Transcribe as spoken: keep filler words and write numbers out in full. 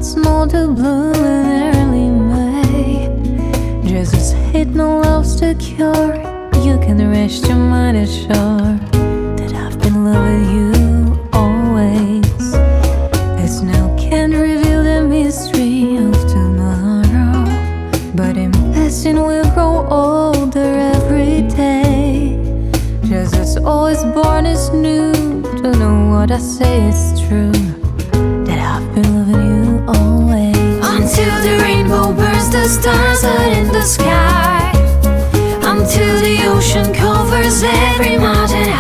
snow to bloom in early May. Jesus hate no love's the cure. You can rest your mind assured that I've been loving you always. As now can't reveal the mystery of tomorrow, but in passing we'll grow older every day. Jesus always born is new. Don't know what I say is true, that I've been loving you always. Until the rainbow burns the stars out in the sky, until the ocean covers every mountain high.